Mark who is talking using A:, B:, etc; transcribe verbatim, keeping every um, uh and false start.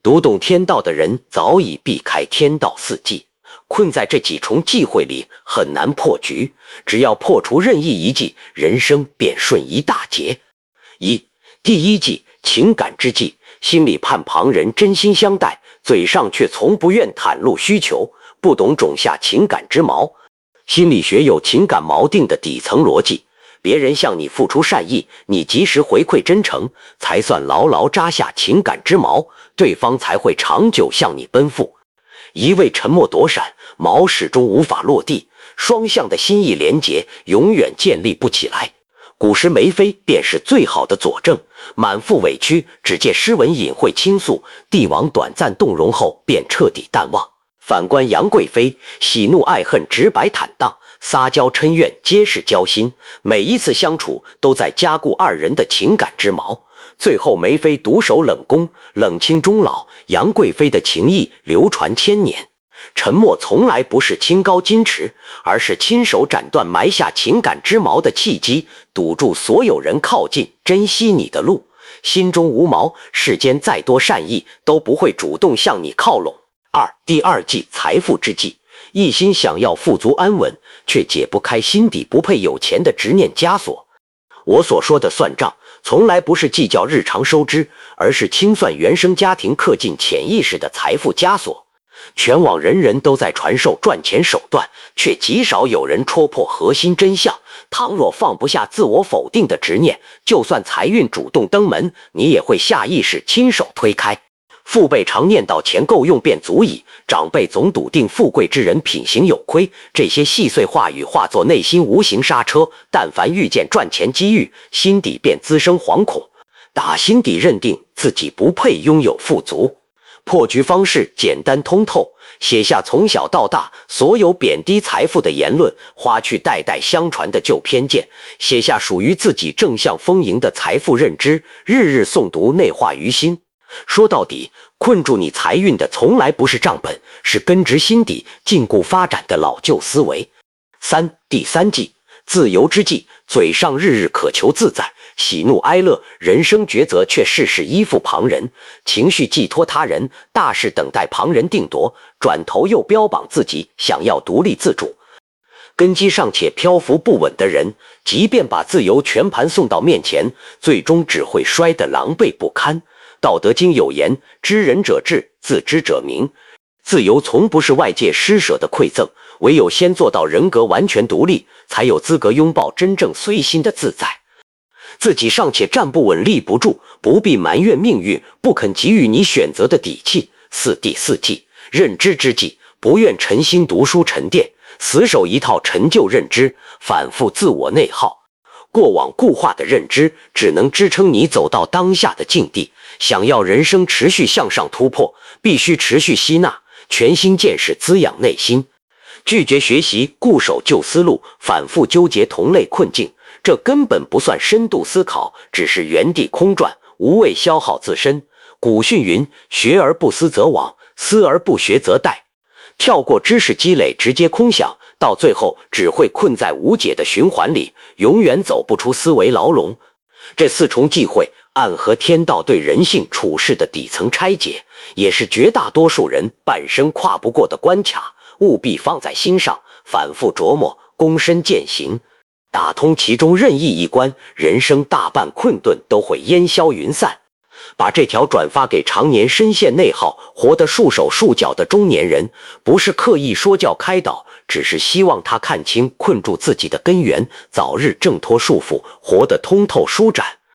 A: 读懂天道的人早已避开天道四忌，困在这几重忌讳里很难破局，只要破除任意一忌，人生便顺一大截。一、第一忌，情感之忌，心里盼旁人真心相待，嘴上却从不愿袒露需求，不懂种下情感之矛。心理学有情感锚定的底层逻辑，别人向你付出善意，你及时回馈真诚，才算牢牢扎下情感之矛，对方才会长久向你奔赴。一味沉默躲闪，矛始终无法落地，双向的心意连结永远建立不起来。古时梅妃便是最好的佐证，满腹委屈，只借诗文隐晦倾诉，帝王短暂动容后便彻底淡忘。反观杨贵妃，喜怒哀恨直白坦荡，撒娇嗔怨皆是交心，每一次相处都在加固二人的情感之矛。最后梅妃独守冷宫，冷清终老，杨贵妃的情谊流传千年。沉默从来不是清高矜持，而是亲手斩断埋下情感之矛的契机，堵住所有人靠近珍惜你的路。心中无矛，世间再多善意都不会主动向你靠拢。二、第二忌，财富之忌，一心想要富足安稳，却解不开心底不配有钱的执念枷锁。我所说的算账，从来不是计较日常收支，而是清算原生家庭刻进潜意识的财富枷锁。全网人人都在传授赚钱手段，却极少有人戳破核心真相。倘若放不下自我否定的执念，就算财运主动登门，你也会下意识亲手推开。父辈常念叨钱够用便足矣，长辈总笃定富贵之人品行有亏，这些细碎话语化作内心无形刹车，但凡遇见赚钱机遇，心底便滋生惶恐，打心底认定自己不配拥有富足。破局方式简单通透，写下从小到大所有贬低财富的言论，划去代代相传的旧偏见，写下属于自己正向丰盈的财富认知，日日诵读，内化于心。说到底，困住你财运的从来不是账本，是根植心底禁锢发展的老旧思维。三、第三忌，自由之忌，嘴上日日渴求自在，喜怒哀乐，人生抉择却事事依附旁人，情绪寄托他人，大事等待旁人定夺，转头又标榜自己想要独立自主。根基尚且漂浮不稳的人，即便把自由全盘送到面前，最终只会摔得狼狈不堪。道德经有言，知人者智，自知者明。自由从不是外界施舍的馈赠，唯有先做到人格完全独立，才有资格拥抱真正随心的自在。自己尚且站不稳立不住，不必埋怨命运不肯给予你选择的底气。四、第四忌，认知之忌，不愿诚心读书沉淀，死守一套陈旧认知，反复自我内耗。过往固化的认知只能支撑你走到当下的境地，想要人生持续向上突破，必须持续吸纳全新见识，滋养内心。拒绝学习，固守旧思路，反复纠结同类困境，这根本不算深度思考，只是原地空转，无谓消耗自身。古训云，学而不思则罔，思而不学则殆。跳过知识积累，直接空想，到最后只会困在无解的循环里，永远走不出思维牢笼。这四重忌讳暗合天道对人性处事的底层拆解，也是绝大多数人半生跨不过的关卡，务必放在心上，反复琢磨，躬身践行。打通其中任意一关，人生大半困顿都会烟消云散。把这条转发给常年深陷内耗、活得束手束脚的中年人，不是刻意说教开导，只是希望他看清困住自己的根源，早日挣脱束缚，活得通透舒展。